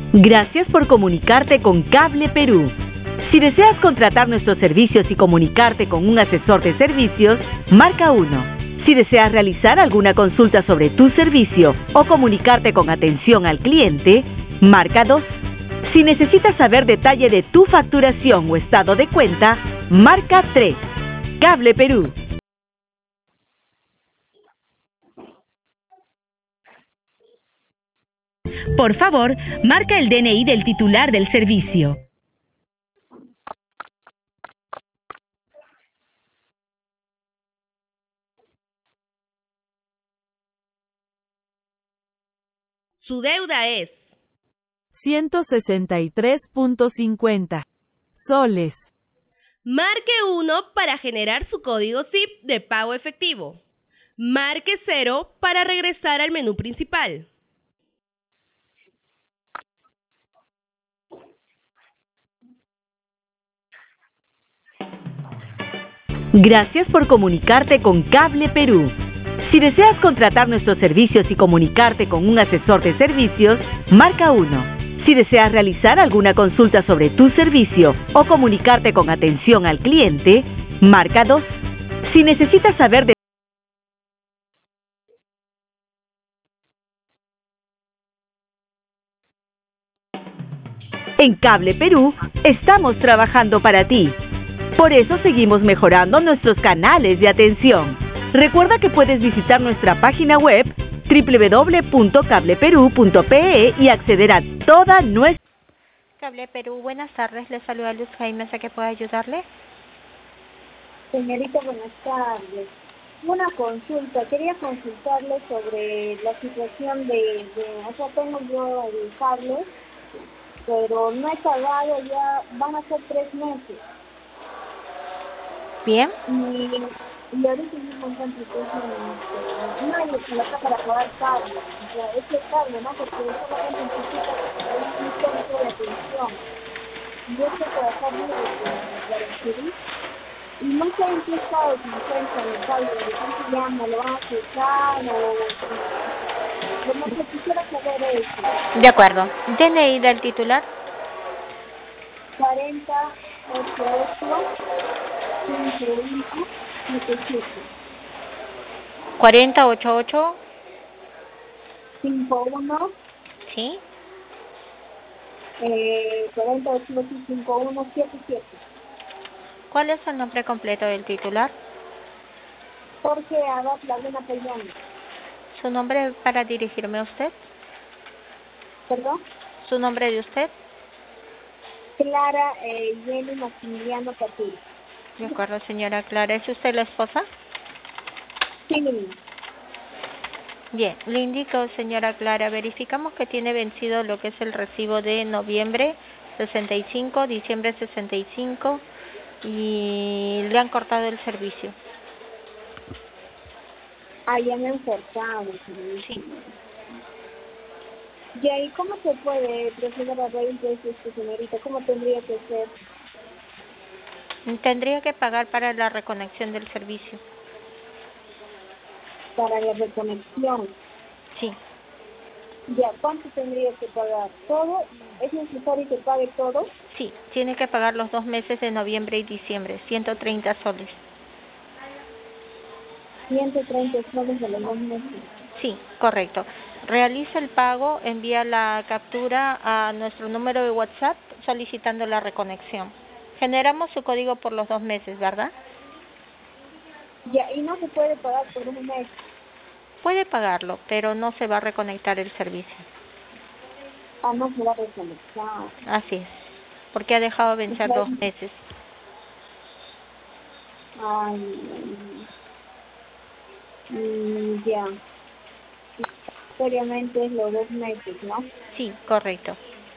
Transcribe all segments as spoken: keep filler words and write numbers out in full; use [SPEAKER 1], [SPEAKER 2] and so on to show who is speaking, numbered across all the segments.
[SPEAKER 1] Gracias por comunicarte con Cable Perú. Si deseas contratar nuestros servicios y comunicarte con un asesor de servicios, marca uno. Si deseas realizar alguna consulta sobre tu servicio o comunicarte con atención al cliente, marca dos. Si necesitas saber detalle de tu facturación o estado de cuenta, marca tres. Cable Perú. Por favor, marca el D N I del titular del servicio. Su deuda es
[SPEAKER 2] ciento sesenta y tres punto cincuenta soles.
[SPEAKER 3] Marque uno para generar su código S I P de pago efectivo. Marque cero para regresar al menú principal.
[SPEAKER 1] Gracias por comunicarte con Cable Perú. Si deseas contratar nuestros servicios y comunicarte con un asesor de servicios, marca uno. Si deseas realizar alguna consulta sobre tu servicio o comunicarte con atención al cliente, marca dos. Si necesitas saber de En Cable Perú, estamos trabajando para ti. Por eso seguimos mejorando nuestros canales de atención. Recuerda que puedes visitar nuestra página web doble u doble u doble u punto cable perú punto pe e y acceder a toda nuestra...
[SPEAKER 4] Cable Perú, buenas tardes. Le saluda Luz Jaime, ¿a qué puedo ayudarle?
[SPEAKER 5] Señorita, buenas tardes. Una consulta. Quería consultarle sobre la situación de... de o sea, tengo yo el cable, pero no he pagado ya, van a ser tres meses.
[SPEAKER 4] Bien.
[SPEAKER 5] Y, y ahorita mismo encuentro que es un, no hay plata para pagar cable. O sea, ese cable, ¿no? Porque solamente necesita un centro de atención. Yo sé trabajar libre de adquirir. Y no sé en qué estado se encuentra el cable, de qué se llama, lo van a aceptar o... Como que quisiera saber eso.
[SPEAKER 4] De acuerdo. D N I del titular.
[SPEAKER 5] cuarenta ochenta y ocho cincuenta y uno setenta y siete.
[SPEAKER 4] cuarenta ochenta y ocho.
[SPEAKER 5] cincuenta y uno.
[SPEAKER 4] Sí.
[SPEAKER 5] Eh, cuarenta ochenta y ocho cincuenta y uno setenta y siete.
[SPEAKER 4] ¿Cuál es el nombre completo del titular?
[SPEAKER 5] Jorge Abad Laguna Pellón.
[SPEAKER 4] ¿Su nombre para dirigirme a usted?
[SPEAKER 5] ¿Perdón?
[SPEAKER 4] ¿Su nombre de usted?
[SPEAKER 5] Clara eh, Jenny Maximiliano Catil.
[SPEAKER 4] De acuerdo, señora Clara. ¿Es usted la esposa?
[SPEAKER 5] Sí.
[SPEAKER 4] Bien, le indico, señora Clara, verificamos que tiene vencido lo que es el recibo de noviembre sesenta y cinco, diciembre sesenta y cinco y le han cortado el servicio.
[SPEAKER 5] Ah, ya me han cortado.
[SPEAKER 4] Sí.
[SPEAKER 5] ¿Y ahí cómo se puede proceder a raíz de esto, señorita? ¿Cómo tendría que ser?
[SPEAKER 4] Tendría que pagar para la reconexión del servicio.
[SPEAKER 5] Para la reconexión.
[SPEAKER 4] Sí.
[SPEAKER 5] Ya, ¿cuánto tendría que pagar? ¿Todo? ¿Es necesario que pague todo?
[SPEAKER 4] Sí, tiene que pagar los dos meses de noviembre y diciembre, ciento treinta soles.
[SPEAKER 5] ciento treinta soles de los dos meses.
[SPEAKER 4] Sí, correcto. Realiza el pago, envía la captura a nuestro número de WhatsApp solicitando la reconexión. Generamos su código por los dos meses, ¿verdad?
[SPEAKER 5] Ya, y no se puede pagar por un mes.
[SPEAKER 4] Puede pagarlo, pero no se va a reconectar el servicio.
[SPEAKER 5] Ah, no se va a reconectar.
[SPEAKER 4] Así es, porque ha dejado vencer
[SPEAKER 5] Okay.
[SPEAKER 4] dos meses.
[SPEAKER 5] Ay, mm, ya. Seriamente es los dos meses, ¿no?
[SPEAKER 4] Sí, correcto.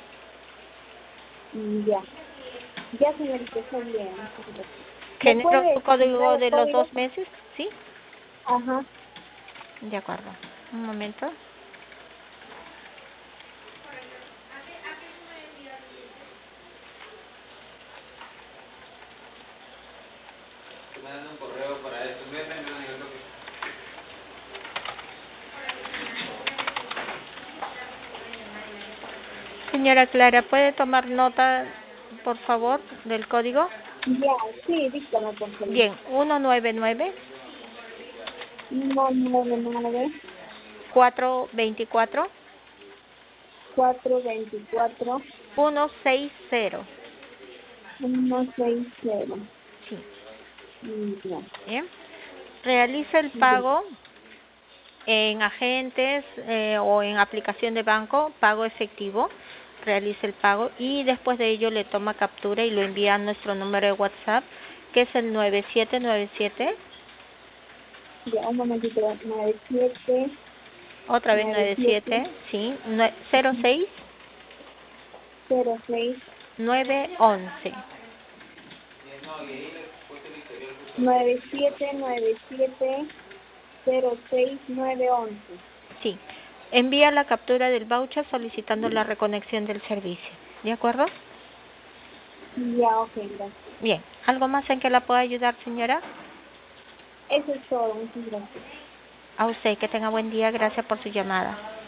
[SPEAKER 5] Mm, ya. Ya, señorita, está bien.
[SPEAKER 4] ¿Generó su código de los
[SPEAKER 5] código?
[SPEAKER 4] dos meses? Sí.
[SPEAKER 5] Ajá.
[SPEAKER 4] De acuerdo. Un momento.
[SPEAKER 6] Me dan un correo para eso. Me dan el toque.
[SPEAKER 4] Señora Clara, ¿puede tomar nota, por favor, del código?
[SPEAKER 5] Ya, sí, dígame por favor.
[SPEAKER 4] Bien, uno nueve nueve,
[SPEAKER 5] uno nueve nueve,
[SPEAKER 4] cuatro veinticuatro,
[SPEAKER 5] cuatro veinticuatro,
[SPEAKER 4] uno seis cero.
[SPEAKER 5] uno seis cero.
[SPEAKER 4] Sí.
[SPEAKER 5] Mm, ya.
[SPEAKER 4] Bien. Realiza el pago en agentes eh, o en aplicación de banco, pago efectivo. Realiza el pago y después de ello le toma captura y lo envía a nuestro número de WhatsApp, que es el nueve siete nueve siete,
[SPEAKER 5] Ya, un momentito, nueve siete,
[SPEAKER 4] otra vez
[SPEAKER 5] nueve
[SPEAKER 4] nueve
[SPEAKER 5] siete,
[SPEAKER 4] siete, sí, cero seis
[SPEAKER 5] cero seis,
[SPEAKER 4] nueve once.
[SPEAKER 5] nueve siete nueve siete, cero seis nueve once.
[SPEAKER 4] Sí. Envía la captura del voucher solicitando la reconexión del servicio. ¿De acuerdo?
[SPEAKER 5] Ya, ok, gracias.
[SPEAKER 4] Bien. ¿Algo más en que la pueda ayudar, señora?
[SPEAKER 5] Eso es todo, muchas gracias.
[SPEAKER 4] A usted, que tenga buen día. Gracias por su llamada.